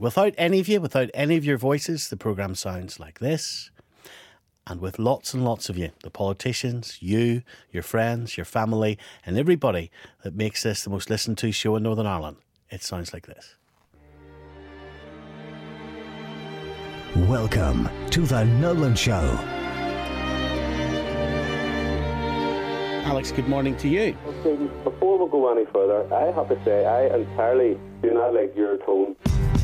Without any of you, without any of your voices, the programme sounds like this. And with lots and lots of you, the politicians, you, your friends, your family, and everybody that makes this the most listened to show in Northern Ireland, it sounds like this. Welcome to The Nolan Show. Alex, good morning to you. Okay, before we go any further, I have to say I entirely do not like your tone.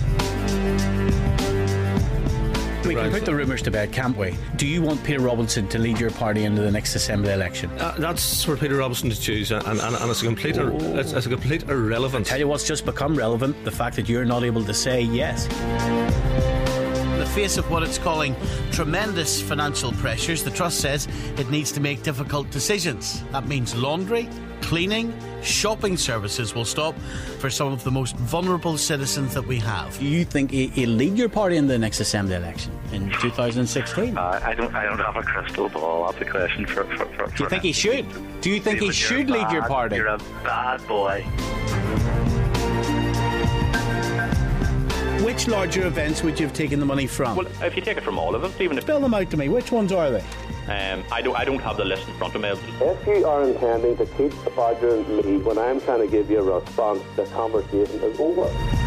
We can put the rumours to bed, can't we? Do you want Peter Robinson to lead your party into the next Assembly election? That's for Peter Robinson to choose, and it's a complete irrelevance. Tell you what's just become relevant, the fact that you're not able to say yes. In the face of what it's calling tremendous financial pressures, the Trust says it needs to make difficult decisions. That means laundry, cleaning, shopping services will stop for some of the most vulnerable citizens that we have. Do you think he'll lead your party in the next Assembly election in 2016? I don't have a crystal ball. That's a question for Do you think he should? Do you think he should lead your party? You're a bad boy. Which larger events would you have taken the money from? Well, if you take it from all of them, Stephen. Spell them out to me. Which ones are they? I don't have the list in front of me. If you are intending to keep badgering me when I'm trying to give you a response, the conversation is over.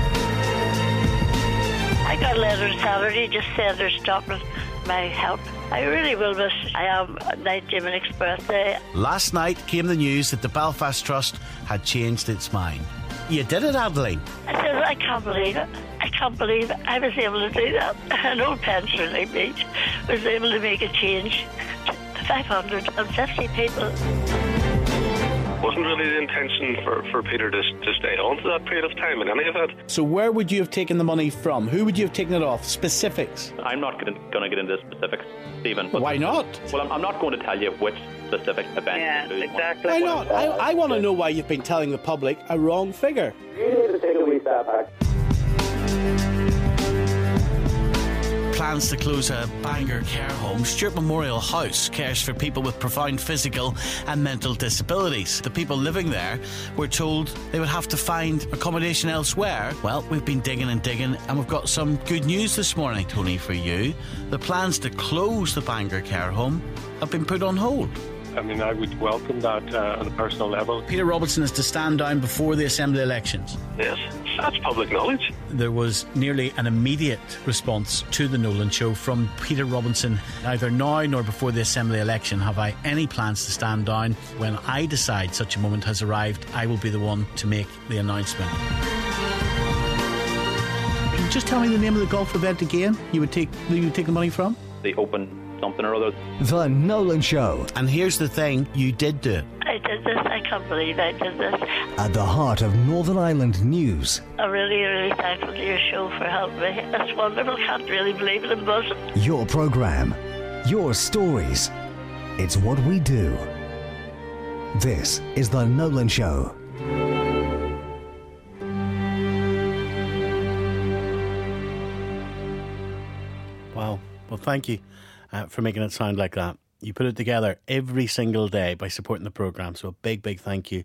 I got a letter Saturday just saying they're stopping my help. I really will miss. I am night Jimmy's birthday. Last night came the news that the Belfast Trust had changed its mind. You did it, Adeline. I said, I can't believe it. I can't believe I was able to do that. An old pensioner like me was able to make a change to 550 people. Wasn't really the intention for Peter to stay on for that period of time in any event. So where would you have taken the money from? Who would you have taken it off? Specifics? I'm not going to get into specifics, Stephen. Why not? Well, I'm not going to tell you which specific event. Yeah, exactly. Why not? I want to know why you've been telling the public a wrong figure. You need to take a wee step back. Plans to close a Bangor care home. Stewart Memorial House cares for people with profound physical and mental disabilities. The people living there were told they would have to find accommodation elsewhere. Well, we've been digging and we've got some good news this morning, Tony, for you. The plans to close the Bangor care home have been put on hold. I mean, I would welcome that on a personal level. Peter Robinson is to stand down before the Assembly elections. Yes, that's public knowledge. There was nearly an immediate response to the Nolan Show from Peter Robinson. Neither now nor before the Assembly election have I any plans to stand down. When I decide such a moment has arrived, I will be the one to make the announcement. Can you just tell me the name of the golf event again you would take the money from? The Open something or other. The Nolan Show. And here's the thing, you did do it. I did this. I can't believe I did this. At the heart of Northern Ireland news. I'm really, really thankful to your show for helping me. That's wonderful. Can't really believe it. I'm buzzing. Your programme. Your stories. It's what we do. This is The Nolan Show. Wow. Well, thank you for making it sound like that. You put it together every single day by supporting the programme. So a big, big thank you